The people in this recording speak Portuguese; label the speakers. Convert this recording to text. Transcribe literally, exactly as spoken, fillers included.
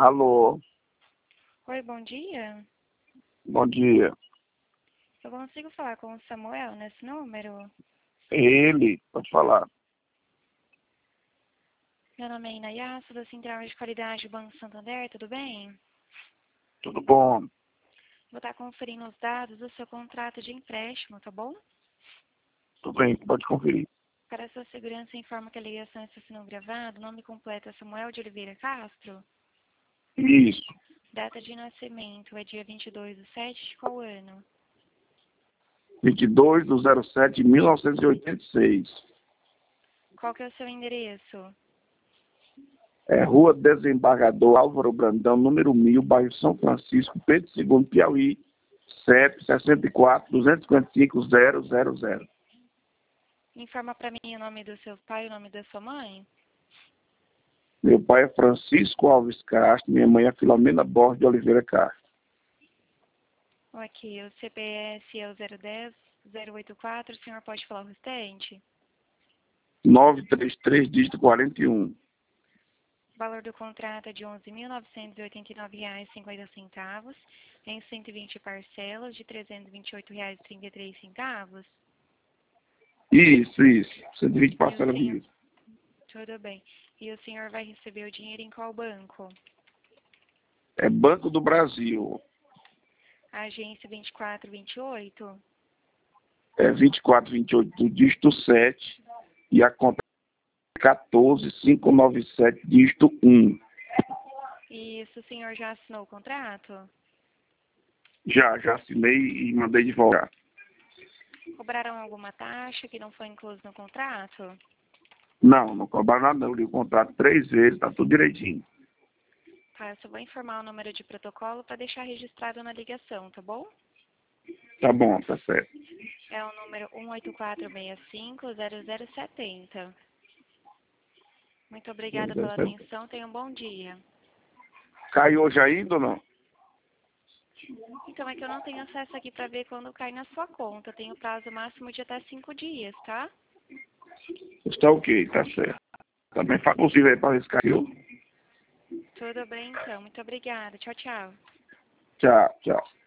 Speaker 1: Alô,
Speaker 2: Oi, bom dia.
Speaker 1: bom dia.
Speaker 2: Eu consigo falar com o Samuel nesse número?
Speaker 1: É ele, pode falar.
Speaker 2: Meu nome é Inayá, sou da Central de Qualidade do Banco Santander, tudo bem?
Speaker 1: Tudo bom?
Speaker 2: Vou estar conferindo os dados do seu contrato de empréstimo, tá bom?
Speaker 1: Tudo bem, pode conferir.
Speaker 2: Para sua segurança, informo que a ligação está sendo gravada. O nome completo é Samuel de Oliveira Castro.
Speaker 1: Isso,
Speaker 2: Data de nascimento é dia vinte e dois de sete de qual ano?
Speaker 1: vinte e dois de zero sete de mil novecentos e oitenta e seis.
Speaker 2: Qual que é o seu endereço?
Speaker 1: É Rua Desembargador Álvaro Brandão, número mil, bairro São Francisco, Pedro segundo, Piauí, C E P sessenta e quatro, duzentos e cinquenta e cinco, zero zero zero.
Speaker 2: Informa para mim o nome do seu pai e o nome da sua mãe.
Speaker 1: Meu pai é Francisco Alves Castro, minha mãe é Filomena Borges de Oliveira Castro.
Speaker 2: Aqui, o C P S é o zero um zero zero oito quatro, o senhor pode falar o restante?
Speaker 1: novecentos e trinta e três, dígito quarenta e um.
Speaker 2: O valor do contrato é de onze mil novecentos e oitenta e nove reais e cinquenta centavos, em cento e vinte parcelas de trezentos e vinte e oito reais e trinta e três centavos.
Speaker 1: Isso, isso. cento e vinte
Speaker 2: E o
Speaker 1: parcelas
Speaker 2: senhor,
Speaker 1: disso.
Speaker 2: tudo bem. E o senhor vai receber o dinheiro em qual banco?
Speaker 1: É Banco do Brasil.
Speaker 2: A agência vinte e quatro vinte e oito?
Speaker 1: É vinte e quatro, vinte e oito do dígito sete e a conta é quatorze mil quinhentos e noventa e sete, dígito um.
Speaker 2: E isso, o senhor já assinou o contrato?
Speaker 1: Já, já assinei e mandei divulgar.
Speaker 2: Cobraram alguma taxa que não foi incluso no contrato?
Speaker 1: Não, não cobraram nada, não. Eu li o contrato três vezes, tá tudo direitinho.
Speaker 2: Tá, eu só vou informar o número de protocolo para deixar registrado na ligação, tá bom?
Speaker 1: Tá bom, tá certo.
Speaker 2: É o número um oito quatro seis cinco zero zero sete zero. Muito obrigada pela atenção. Tenha um bom dia.
Speaker 1: Caiu hoje ainda ou não?
Speaker 2: Então, é que eu não tenho acesso aqui para ver quando cai na sua conta. Eu tenho prazo máximo de até cinco dias, tá?
Speaker 1: Está ok, tá certo. Também faz possível aí para ver se caiu.
Speaker 2: Tudo bem, então. Muito obrigada. Tchau, tchau.
Speaker 1: Tchau, tchau.